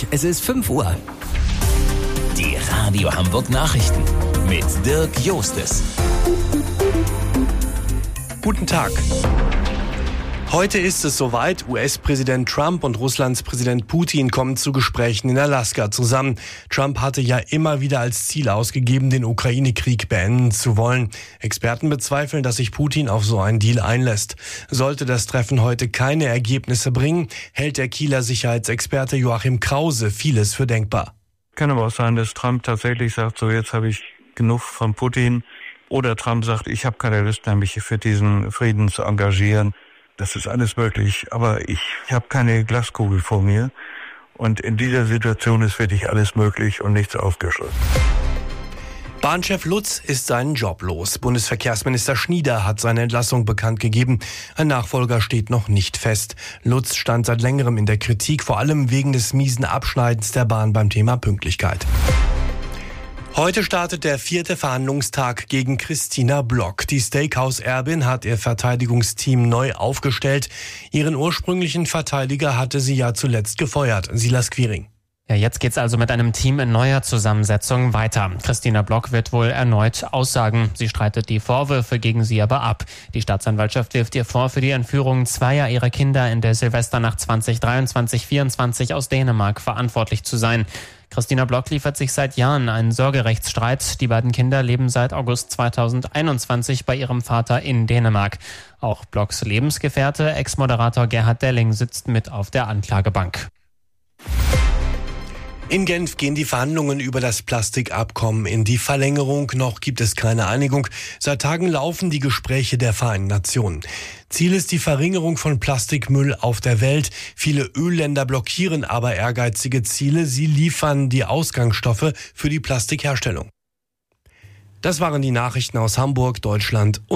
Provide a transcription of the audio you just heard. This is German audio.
Es ist 5 Uhr. Die Radio Hamburg Nachrichten mit Dirk Jostes. Guten Tag. Heute ist es soweit. US-Präsident Trump und Russlands Präsident Putin kommen zu Gesprächen in Alaska zusammen. Trump hatte ja immer wieder als Ziel ausgegeben, den Ukraine-Krieg beenden zu wollen. Experten bezweifeln, dass sich Putin auf so einen Deal einlässt. Sollte das Treffen heute keine Ergebnisse bringen, hält der Kieler Sicherheitsexperte Joachim Krause vieles für denkbar. Kann aber auch sein, dass Trump tatsächlich sagt, so jetzt habe ich genug von Putin. Oder Trump sagt, ich habe keine Lust mehr, mich für diesen Frieden zu engagieren. Das ist alles möglich, aber ich habe keine Glaskugel vor mir. Und in dieser Situation ist wirklich alles möglich und nichts ausgeschlossen. Bahnchef Lutz ist seinen Job los. Bundesverkehrsminister Schnieder hat seine Entlassung bekannt gegeben. Ein Nachfolger steht noch nicht fest. Lutz stand seit längerem in der Kritik, vor allem wegen des miesen Abschneidens der Bahn beim Thema Pünktlichkeit. Heute startet der 4. Verhandlungstag gegen Christina Block. Die Steakhouse-Erbin hat ihr Verteidigungsteam neu aufgestellt. Ihren ursprünglichen Verteidiger hatte sie ja zuletzt gefeuert, Silas Quiring. Ja, jetzt geht's also mit einem Team in neuer Zusammensetzung weiter. Christina Block wird wohl erneut aussagen. Sie streitet die Vorwürfe gegen sie aber ab. Die Staatsanwaltschaft wirft ihr vor, für die Entführung zweier ihrer Kinder in der Silvesternacht 2023-24 aus Dänemark verantwortlich zu sein. Christina Block liefert sich seit Jahren einen Sorgerechtsstreit. Die beiden Kinder leben seit August 2021 bei ihrem Vater in Dänemark. Auch Blocks Lebensgefährte, Ex-Moderator Gerhard Delling, sitzt mit auf der Anklagebank. In Genf gehen die Verhandlungen über das Plastikabkommen in die Verlängerung. Noch gibt es keine Einigung. Seit Tagen laufen die Gespräche der Vereinten Nationen. Ziel ist die Verringerung von Plastikmüll auf der Welt. Viele Ölländer blockieren aber ehrgeizige Ziele. Sie liefern die Ausgangsstoffe für die Plastikherstellung. Das waren die Nachrichten aus Hamburg, Deutschland und